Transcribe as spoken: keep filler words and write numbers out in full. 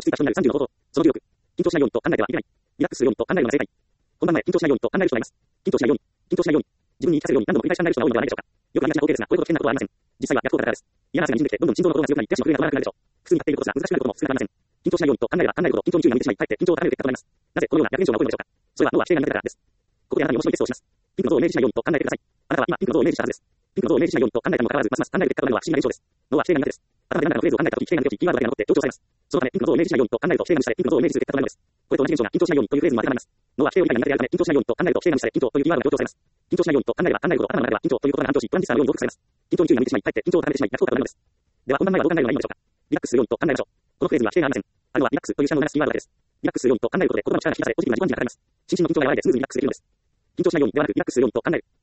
水場所になるさんじゅうの方法。その記録。緊張しないようにと考えてはいけない。リラックスするようにと考えるのが正解。本番前、緊張しないようにと考える人がいます。緊張しないように、緊張しないように、自分に言い聞かせるように何度も繰り返し考える人が多いのではないでしょうか。よくありがちな光景ですが、こういうほど危険なことはありません。実際は逆効果だからです。嫌な圧がにじんできて、どんどん心臓の鼓動が強くなり、手足の震えが止まらなくなるでしょう。普通にやっていることですが、難しくなることも少なくありません。緊張しないようにと考えれば考えるほど緊張に注意が向いてしまい、かえって緊張を高める結果となります。なぜこのような逆現象が起こるのでしょうか。それは脳は規定が抜けたからです。ここであなたに面白いテストをします。ピンクの像をイメージしないようにと考えてください。あなたは今ピンクの像をイメージしたはずです。ピンクの像をイメージしないようにと考えたにもかかわらず、ますます考える結果となるのは不思議な現象です。脳は規定が苦手です。頭で何らかのフレーズを考えたとき、規定が抜け落ち、キーワードだけが残って強調されます。そのため、ピンクの像をイメージしないようにと考えると規定が無視され、ピンクの像をイメージする結果となるのです。これと同じ現象が緊張しないようにというフレーズにも当てはまります。脳は規定を理解が苦手であるため、緊張しないようにと考えると規定が無視され、緊張というキーワードが強調されます。緊張しないようにと考えれば考えるほど頭の中では緊張ということが反調し、トランジスタのように増幅されます。緊張に注意が向いてしまい、かえって緊張を高めてしまい、逆効果となるのです。では本番前はどう考えればいいのでしょうか。リラックスするようにと考えましょう。このフレーズには規定がありません。あるのはリラックスという下の鳴らすキーワードだけです。リラックスするようにと考えることで言葉の力が引き出され、ポジティブな時間軸がかかります。心身の緊張が和らいでスムーズにリラックスできるのです。緊張しないようにではなく、リラックスするようにと考える。